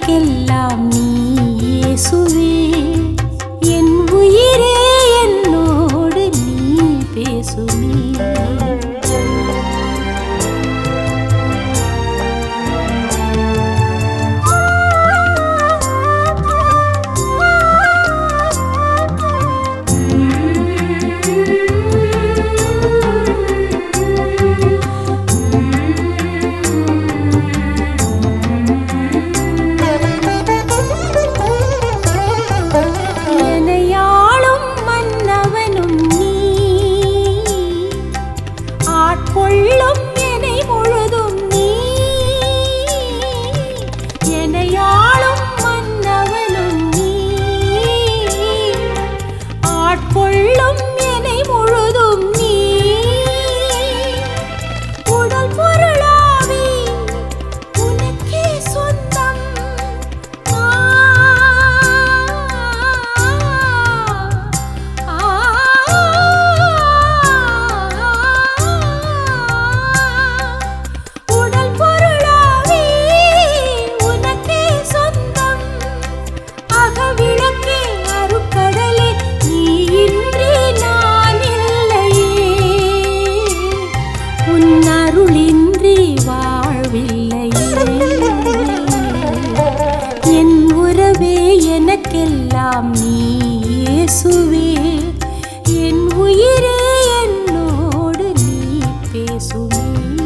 எனக்கெல்லாம் நீ இயேசுவே. என் உயிரே என்னோடு நீ பேசுமே. கொள்ளும் என்னை முழுதும் நீ, எனையாளும் மன்னவனும் நீ, ஆட்கொள்ளும் என்னை முழுதும் நீ. உடல் பொருளாவி உனக்கே சொந்தம். அருளின்றி வாழ்வில்லையே. என் உறவே எனக்கெல்லாம் நீ இயேசுவே. என் உயிரே என்னோடு நீ பேசுமே.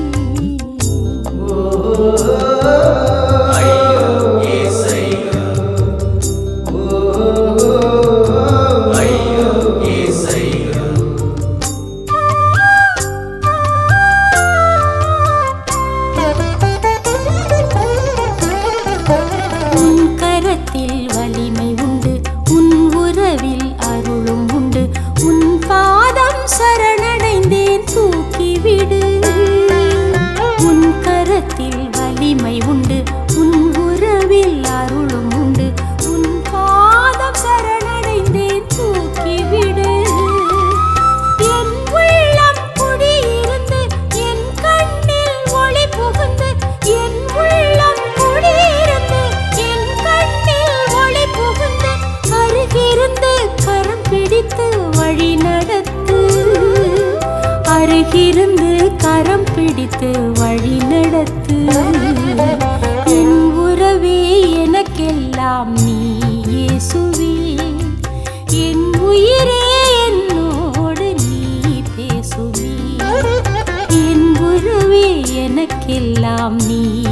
வலிமை உண்டு, உன் உறவில் அருளும் உண்டு. உன் பாதம் சரணடைந்தேன், தூக்கிவிடு. உன் கரத்தில் வலிமை உண்டு, உன் உறவில் அருளும் உண்டு. உன் பாதம் சரணடைந்தேன், தூக்கிவிடு. என் உள்ளம் குடியிருந்து என் கண்ணில் ஒளி புகுந்து, என் உள்ளம் குடியிருந்து என் கண்ணில் ஒளி புகுந்து, அருகிருந்து கரம் பிடித்து வழி நடத்து. அருகிருந்து கரம் பிடித்து வழி நடத்து. என் உறவே எனக்கெல்லாம் நீ இயேசுவே. என் உயிரே என்னோடு நீ பேசுவே. என் உறவே எனக்கெல்லாம் நீ